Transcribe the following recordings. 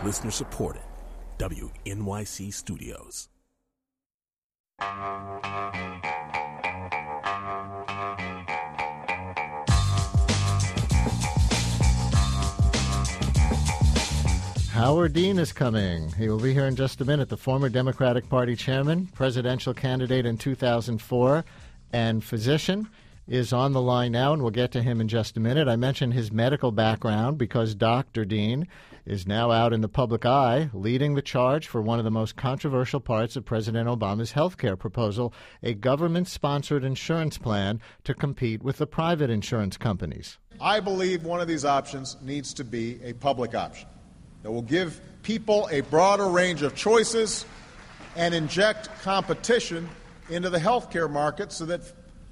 Listener supported. WNYC Studios. Howard Dean is coming. He will be here in just a minute. The former Democratic Party chairman, presidential candidate in 2004, and physician is on the line now, and we'll get to him in just a minute. I mentioned his medical background because Dr. Dean is now out in the public eye, leading the charge for one of the most controversial parts of President Obama's health care proposal, a government-sponsored insurance plan to compete with the private insurance companies. I believe one of these options needs to be a public option that will give people a broader range of choices and inject competition into the healthcare market so that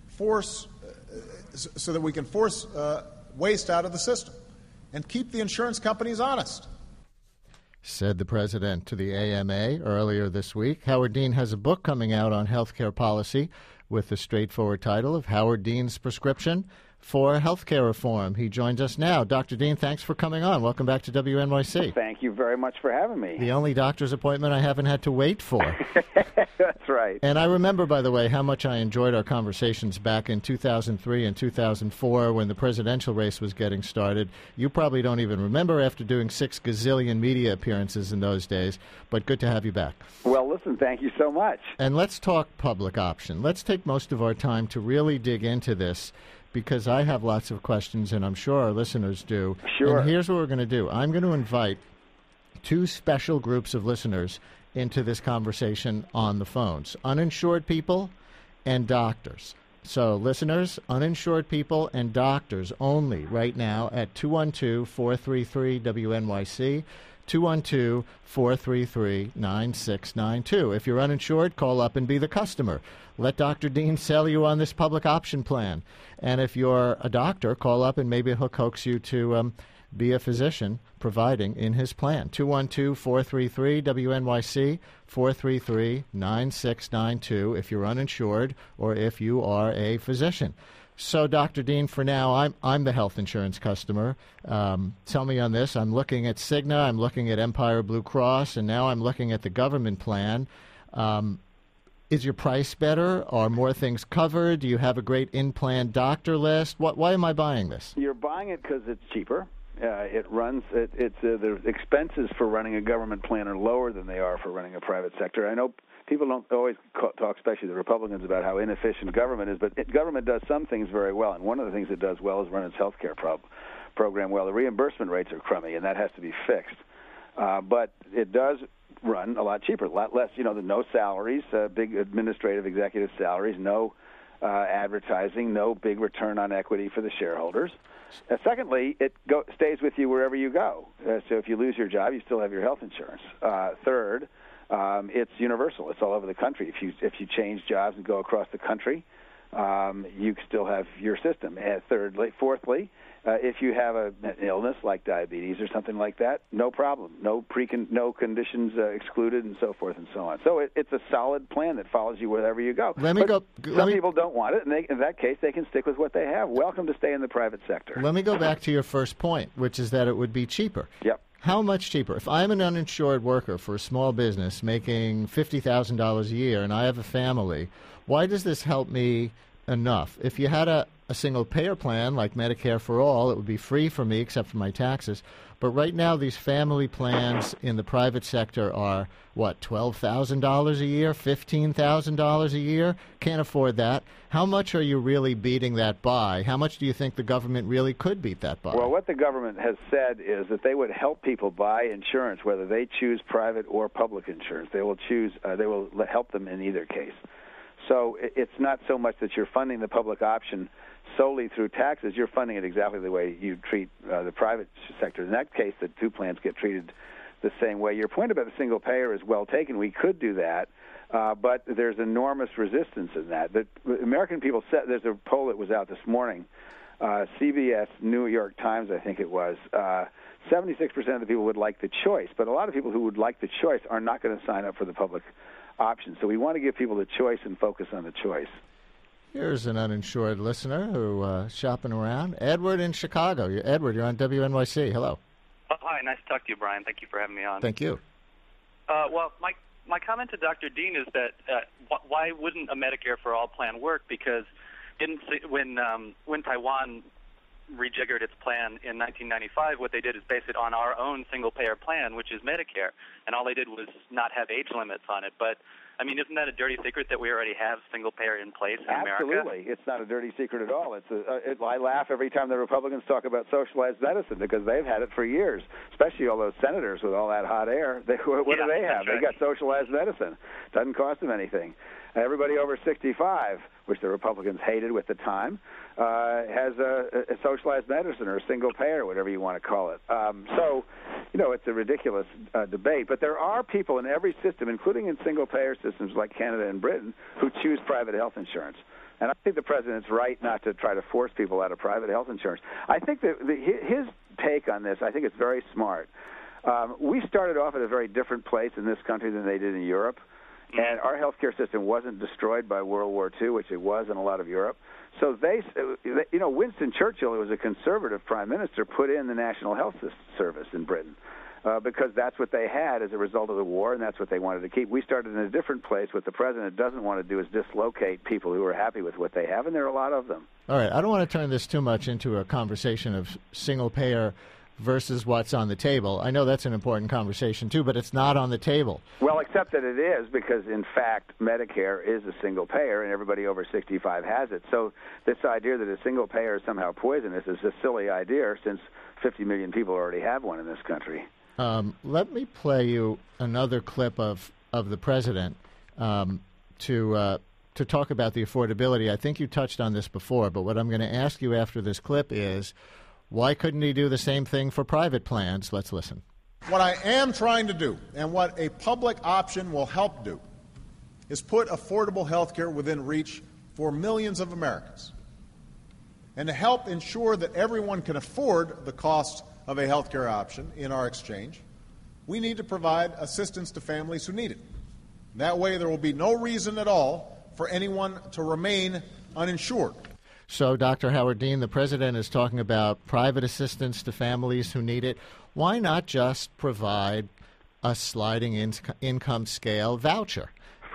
we can force waste out of the system and keep the insurance companies honest. Said the president to the AMA earlier this week. Howard Dean has a book coming out on healthcare policy with the straightforward title of Howard Dean's Prescription for Healthcare Reform. He joins us now. Dr. Dean, thanks for coming on. Welcome back to WNYC. Thank you very much for having me. The only doctor's appointment I haven't had to wait for. That's right. And I remember, by the way, how much I enjoyed our conversations back in 2003 and 2004 when the presidential race was getting started. You probably don't even remember after doing 6 gazillion media appearances in those days, but good to have you back. Well, listen, thank you so much. And let's talk public option. Let's take most of our time to really dig into this, because I have lots of questions, and I'm sure our listeners do. Sure. And here's what we're going to do. I'm going to invite 2 special groups of listeners into this conversation on the phones, uninsured people and doctors. So, listeners, uninsured people and doctors only right now at 212-433-WNYC, 212-433-9692. If you're uninsured, call up and be the customer. Let Dr. Dean sell you on this public option plan. And if you're a doctor, call up and maybe he'll coax you to be a physician providing in his plan. 212-433-WNYC, 433-9692 if you're uninsured or if you are a physician. So, Dr. Dean, for now, I'm the health insurance customer. Tell me on this. I'm looking at Cigna, I'm looking at Empire Blue Cross, and now I'm looking at the government plan. Is your price better? Are more things covered? Do you have a great in-plan doctor list? Why am I buying this? You're buying it because it's cheaper. The expenses for running a government plan are lower than they are for running a private sector. I know people don't always talk, especially the Republicans, about how inefficient government is, but government does some things very well, and one of the things it does well is run its health care program well. The reimbursement rates are crummy, and that has to be fixed. But it does run a lot cheaper, a lot less, no salaries, big administrative executive salaries, no advertising, no big return on equity for the shareholders. Secondly, it stays with you wherever you go. So if you lose your job, you still have your health insurance. Third, it's universal. It's all over the country. If you change jobs and go across the country, you still have your system. Fourthly, if you have an illness like diabetes or something like that, no problem. No conditions excluded, and so forth and so on. So it's a solid plan that follows you wherever you go. Some people don't want it, and in that case, they can stick with what they have. Welcome to stay in the private sector. Let me go back to your first point, which is that it would be cheaper. Yep. How much cheaper? If I'm an uninsured worker for a small business making $50,000 a year and I have a family, why does this help me enough? If you had a single-payer plan like Medicare for All, it would be free for me except for my taxes. But right now, these family plans in the private sector are, $12,000 a year, $15,000 a year? Can't afford that. How much are you really beating that by? How much do you think the government really could beat that by? Well, what the government has said is that they would help people buy insurance, whether they choose private or public insurance. They will help them in either case. So it's not so much that you're funding the public option solely through taxes. You're funding it exactly the way you treat the private sector. In that case, the 2 plans get treated the same way. Your point about the single payer is well taken. We could do that, but there's enormous resistance in that. The American people said, there's a poll that was out this morning, CBS, New York Times, I think it was, 76% of the people would like the choice, but a lot of people who would like the choice are not going to sign up for the public option. So we want to give people the choice and focus on the choice. Here's an uninsured listener who shopping around. Edward in Chicago. Edward, you're on WNYC. Hello. Oh, hi, nice to talk to you, Brian. Thank you for having me on. Thank you. Well, my comment to Dr. Dean is that why wouldn't a Medicare for All plan work? Because when Taiwan rejiggered its plan in 1995, what they did is base it on our own single-payer plan, which is Medicare, and all they did was not have age limits on it. But I mean, isn't that a dirty secret that we already have single-payer in place in America? Absolutely. It's not a dirty secret at all. I laugh every time the Republicans talk about socialized medicine because they've had it for years, especially all those senators with all that hot air. What do they have? They got socialized medicine. Doesn't cost them anything. Everybody over 65, which the Republicans hated at the time, has a socialized medicine or a single payer, whatever you want to call it. So, it's a ridiculous debate. But there are people in every system, including in single-payer systems like Canada and Britain, who choose private health insurance. And I think the president's right not to try to force people out of private health insurance. I think that his take on this, I think it's very smart. We started off at a very different place in this country than they did in Europe. And our healthcare system wasn't destroyed by World War II, which it was in a lot of Europe. So Winston Churchill, who was a conservative prime minister, put in the National Health Service in Britain because that's what they had as a result of the war, and that's what they wanted to keep. We started in a different place. What the president doesn't want to do is dislocate people who are happy with what they have, and there are a lot of them. All right. I don't want to turn this too much into a conversation of single-payer versus what's on the table. I know that's an important conversation, too, but it's not on the table. Well, except that it is because, in fact, Medicare is a single payer, and everybody over 65 has it. So this idea that a single payer is somehow poisonous is a silly idea since 50 million people already have one in this country. Let me play you another clip of the president to talk about the affordability. I think you touched on this before, but what I'm going to ask you after this clip is, why couldn't he do the same thing for private plans? Let's listen. What I am trying to do, and what a public option will help do, is put affordable health care within reach for millions of Americans, and to help ensure that everyone can afford the cost of a health care option in our exchange. We need to provide assistance to families who need it. That way there will be no reason at all for anyone to remain uninsured. So, Dr. Howard Dean, the president is talking about private assistance to families who need it. Why not just provide a sliding income scale voucher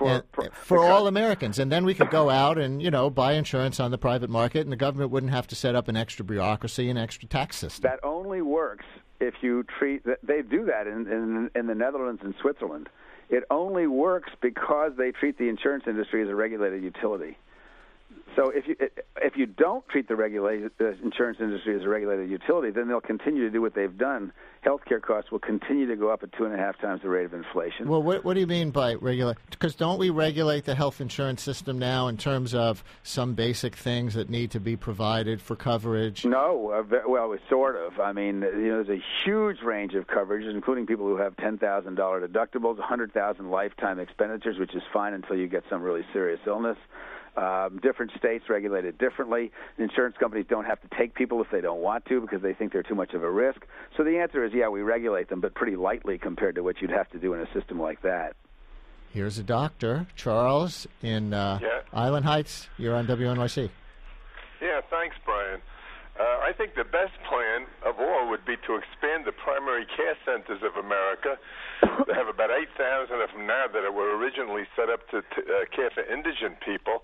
for all Americans? And then we could go out and, buy insurance on the private market, and the government wouldn't have to set up an extra bureaucracy and extra tax system. That only works if you treat – they do that in the Netherlands and Switzerland. It only works because they treat the insurance industry as a regulated utility. So if you don't treat the insurance industry as a regulated utility, then they'll continue to do what they've done. Healthcare costs will continue to go up at 2.5 times the rate of inflation. Well, what do you mean by regulate? Because don't we regulate the health insurance system now in terms of some basic things that need to be provided for coverage? No, well, sort of. I mean, there's a huge range of coverages, including people who have $10,000 deductibles, $100,000 lifetime expenditures, which is fine until you get some really serious illness. Different states regulate it differently. Insurance companies don't have to take people if they don't want to because they think they're too much of a risk. So the answer is, yeah, we regulate them, but pretty lightly compared to what you'd have to do in a system like that. Here's a doctor, Charles, in Island Heights. You're on WNYC. Yeah, thanks, Brian. I think the best plan of all would be to expand the primary care centers of America. They have about 8,000 of them now that were originally set up to care for indigent people,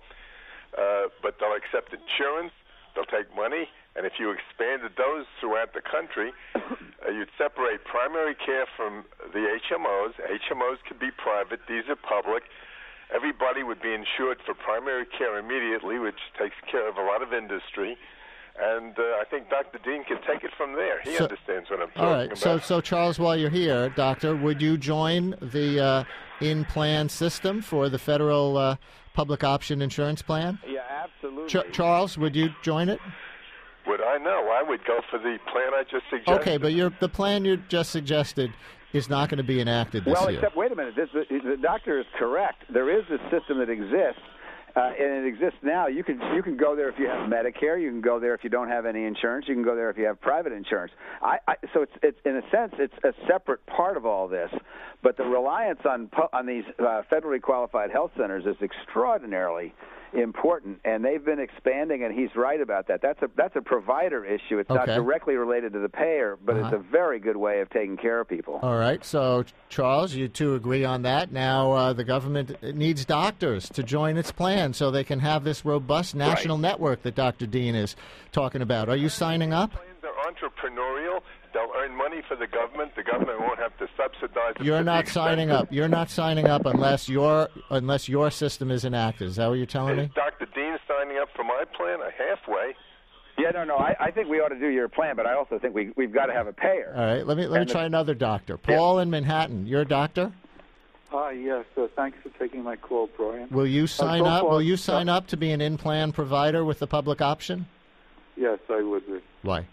but they'll accept insurance, they'll take money, and if you expanded those throughout the country, you'd separate primary care from the HMOs. HMOs could be private, these are public. Everybody would be insured for primary care immediately, which takes care of a lot of industry. And I think Dr. Dean can take it from there. He understands what I'm talking about. So Charles, while you're here, Doctor, would you join the in-plan system for the federal public option insurance plan? Yeah, absolutely. Charles, would you join it? Would I know? I would go for the plan I just suggested. Okay, but the plan you just suggested is not going to be enacted this year. Well, except, wait a minute. The doctor is correct. There is a system that exists. And it exists now. You can go there if you have Medicare. You can go there if you don't have any insurance. You can go there if you have private insurance. So it's in a sense it's a separate part of all this. But the reliance on these federally qualified health centers is extraordinarily important, and they've been expanding, and he's right about that. That's a provider issue. It's not directly related to the payer, but it's a very good way of taking care of people. All right. So, Charles, you two agree on that. Now the government needs doctors to join its plan so they can have this robust national network that Dr. Dean is talking about. Are you signing up? They're entrepreneurial. They'll earn money for the government. The government won't have to subsidize them. You're not signing up. You're not signing up unless your system is enacted. Is that what you're telling me? Is Dr. Dean signing up for my plan? Halfway. Yeah, no. I think we ought to do your plan, but I also think we've got to have a payer. All right. Let me try another doctor. Paul in Manhattan. You're a doctor? Yes. Thanks for taking my call, Brian. Will you sign up? Will you sign up to be an in-plan provider with the public option? Yes, I would be. Why?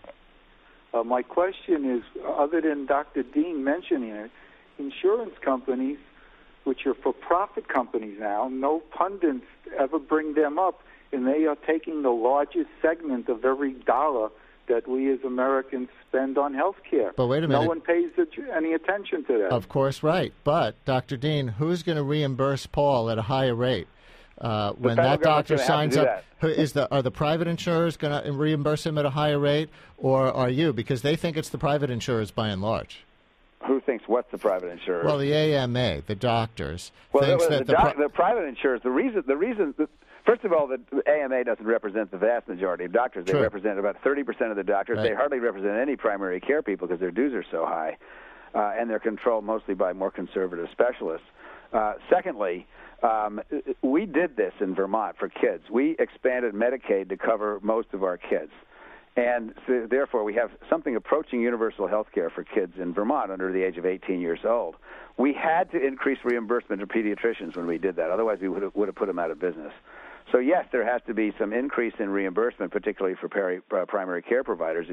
My question is, other than Dr. Dean mentioning it, insurance companies, which are for-profit companies now, no pundits ever bring them up, and they are taking the largest segment of every dollar that we as Americans spend on health care. But wait a minute. No one pays any attention to that. Of course, right. But, Dr. Dean, who's going to reimburse Paul at a higher rate? When that doctor signs up, are the private insurers going to reimburse him at a higher rate, or are you? Because they think it's the private insurers by and large. Who thinks what's the private insurer? Well, the AMA, the doctors. Well, the private insurers. The reason. First of all, the AMA doesn't represent the vast majority of doctors. They represent about 30% of the doctors. Right. They hardly represent any primary care people because their dues are so high, and they're controlled mostly by more conservative specialists. Secondly, we did this in Vermont for kids. We expanded Medicaid to cover most of our kids. And so, therefore, we have something approaching universal health care for kids in Vermont under the age of 18 years old. We had to increase reimbursement to pediatricians when we did that. Otherwise, we would have put them out of business. So, yes, there has to be some increase in reimbursement, particularly for primary care providers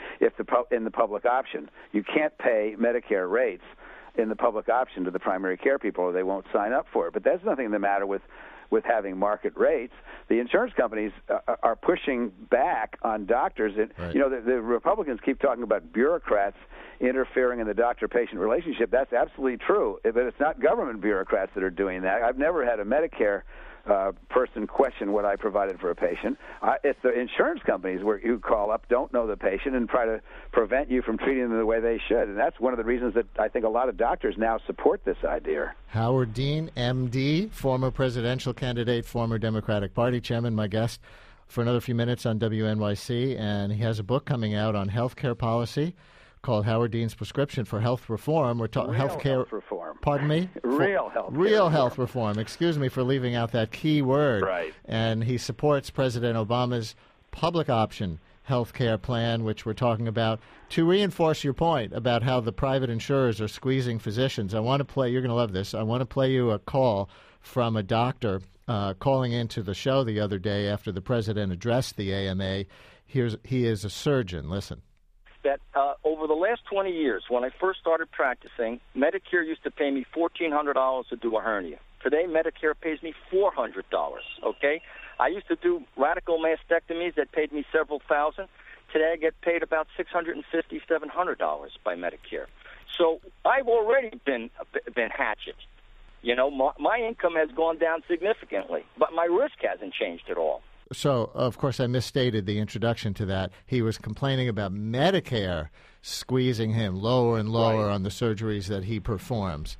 in the public option. You can't pay Medicare rates in the public option to the primary care people, or they won't sign up for it. But that's nothing the matter with having market rates. The insurance companies are pushing back on doctors. And, the Republicans keep talking about bureaucrats interfering in the doctor-patient relationship. That's absolutely true, but it's not government bureaucrats that are doing that. I've never had a Medicare person question what I provided for a patient. It's the insurance companies who call up, don't know the patient, and try to prevent you from treating them the way they should. And that's one of the reasons that I think a lot of doctors now support this idea. Howard Dean, M.D., former presidential candidate, former Democratic Party chairman, my guest for another few minutes on WNYC. And he has a book coming out on health care policy called Howard Dean's Prescription for Health Reform. We're talking health reform. Pardon me? Real health reform. Excuse me for leaving out that key word. Right. And he supports President Obama's public option health care plan, which we're talking about. To reinforce your point about how the private insurers are squeezing physicians, I want to play, you're going to love this, I want to play you a call from a doctor calling into the show the other day after the president addressed the AMA. He is a surgeon. Listen. That over the last 20 years, when I first started practicing, Medicare used to pay me $1,400 to do a hernia. Today, Medicare pays me $400, okay? I used to do radical mastectomies that paid me several thousand. Today, I get paid about $650, $700 by Medicare. So I've already been hatcheted. You know, my income has gone down significantly, but my risk hasn't changed at all. So, of course, I misstated the introduction to that. He was complaining about Medicare squeezing him lower and lower on the surgeries that he performs.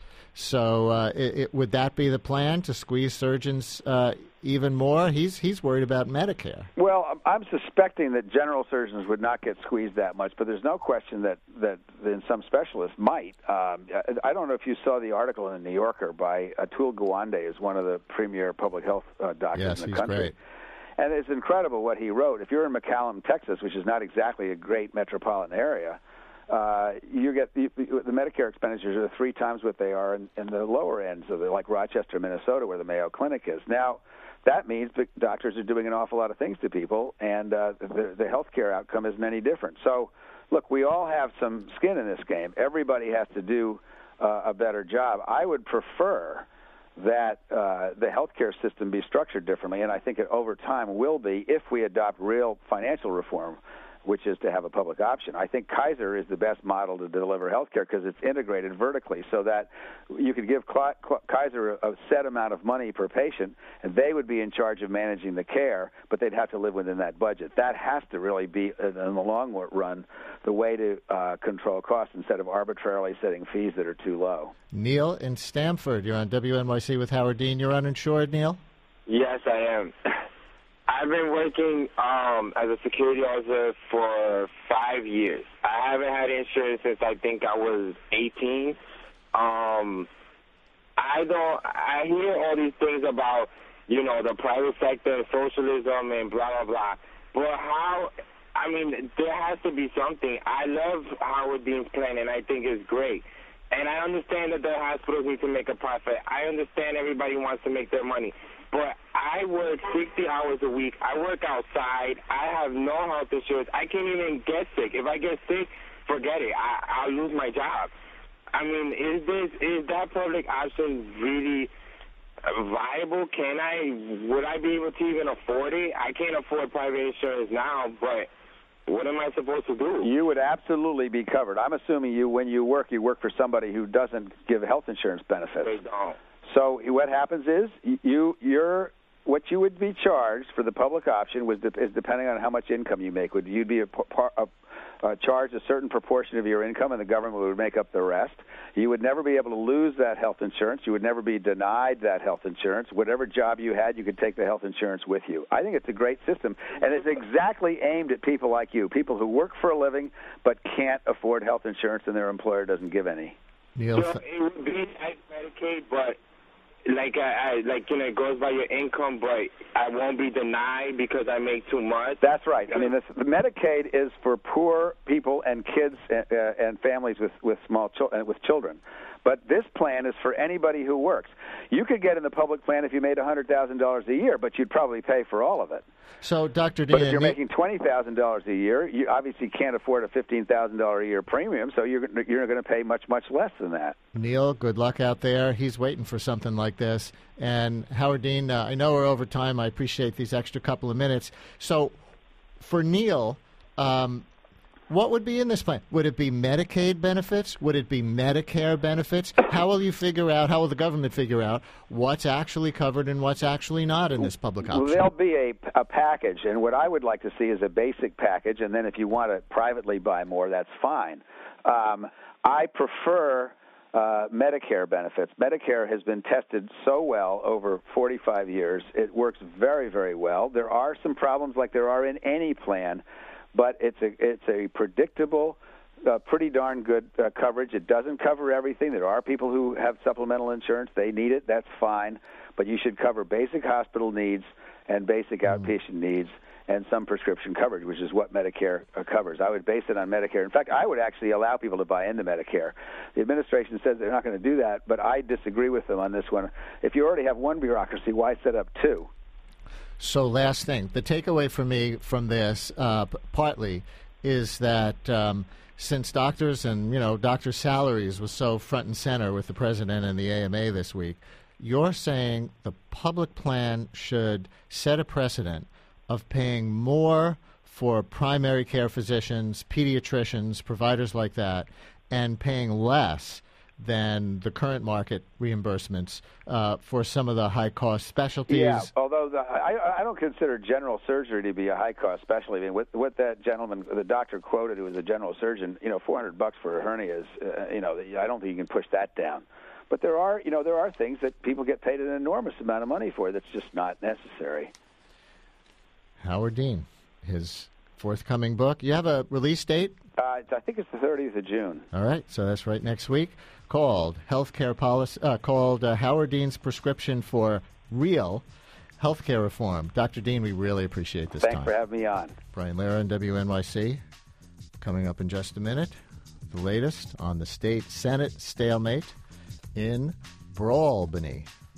So would that be the plan, to squeeze surgeons even more? He's worried about Medicare. Well, I'm suspecting that general surgeons would not get squeezed that much, but there's no question that some specialists might. I don't know if you saw the article in the New Yorker by Atul Gawande, who's one of the premier public health doctors in the country. Great. And it's incredible what he wrote. If you're in McAllen, Texas, which is not exactly a great metropolitan area, you get the Medicare expenditures are 3 times what they are in the lower ends of it, like Rochester, Minnesota, where the Mayo Clinic is. Now, that means that doctors are doing an awful lot of things to people, and the health care outcome isn't any different. So, look, we all have some skin in this game. Everybody has to do a better job. I would prefer that the healthcare system be structured differently, and I think it over time will be if we adopt real financial reform. which is to have a public option. I think Kaiser is the best model to deliver health care because it's integrated vertically so that you could give Kaiser a set amount of money per patient, and they would be in charge of managing the care, but they'd have to live within that budget. That has to really be, in the long run, the way to control costs instead of arbitrarily setting fees that are too low. Neil in Stamford, you're on WNYC with Howard Dean. You're uninsured, Neil? Yes, I am. I've been working as a security officer for 5 years. I haven't had insurance since I think I was 18. I hear all these things about, the private sector and socialism and blah, blah, blah. But there has to be something. I love Howard Dean's plan, and I think it's great. And I understand that the hospitals need to make a profit. I understand everybody wants to make their money. But I work 60 hours a week. I work outside. I have no health insurance. I can't even get sick. If I get sick, forget it. I'll lose my job. Is that public option really viable? Would I be able to even afford it? I can't afford private insurance now, but what am I supposed to do? You would absolutely be covered. I'm assuming when you work for somebody who doesn't give health insurance benefits. They don't. So what happens is what you would be charged for the public option is depending on how much income you make. You'd be charged a certain proportion of your income, and the government would make up the rest. You would never be able to lose that health insurance. You would never be denied that health insurance. Whatever job you had, you could take the health insurance with you. I think it's a great system, and it's exactly aimed at people like you, people who work for a living but can't afford health insurance and their employer doesn't give any. Neil, so it would be like Medicaid, but it goes by your income, but I won't be denied because I make too much. That's right. The Medicaid is for poor people and kids and families with children. But this plan is for anybody who works. You could get in the public plan if you made $100,000 a year, but you'd probably pay for all of it. So, Dr. Dean, but if you're making $20,000 a year, you obviously can't afford a $15,000 a year premium, so you're going to pay much, much less than that. Neil, good luck out there. He's waiting for something like this. And Howard Dean, I know we're over time. I appreciate these extra couple of minutes. So, for Neil, what would be in this plan? Would it be Medicaid benefits? Would it be Medicare benefits? How will the government figure out what's actually covered and what's actually not in this public option? Well, there'll be a package, and what I would like to see is a basic package, and then if you want to privately buy more, that's fine. I prefer Medicare benefits. Medicare has been tested so well over 45 years. It works very, very well. There are some problems like there are in any plan, but it's a predictable, pretty darn good coverage. It doesn't cover everything. There are people who have supplemental insurance. They need it. That's fine. But you should cover basic hospital needs and basic outpatient needs and some prescription coverage, which is what Medicare covers. I would base it on Medicare. In fact, I would actually allow people to buy into Medicare. The administration says they're not going to do that, but I disagree with them on this one. If you already have one bureaucracy, why set up two? So last thing, the takeaway for me from this partly is that since doctors and, doctors' salaries was so front and center with the president and the AMA this week, you're saying the public plan should set a precedent of paying more for primary care physicians, pediatricians, providers like that, and paying less than the current market reimbursements for some of the high-cost specialties. Yeah, although I don't consider general surgery to be a high-cost specialty. I mean, what that gentleman, the doctor quoted, who was a general surgeon, $400 for a hernia is, I don't think you can push that down. But there are things that people get paid an enormous amount of money for that's just not necessary. Howard Dean, his forthcoming book. You have a release date? I think it's the 30th of June. All right, so that's right next week. Called Healthcare Policy. Called Howard Dean's Prescription for Real Healthcare Reform. Dr. Dean, we really appreciate this time. Thanks for having me on. Brian Lehrer, WNYC. Coming up in just a minute, the latest on the state Senate stalemate in Albany.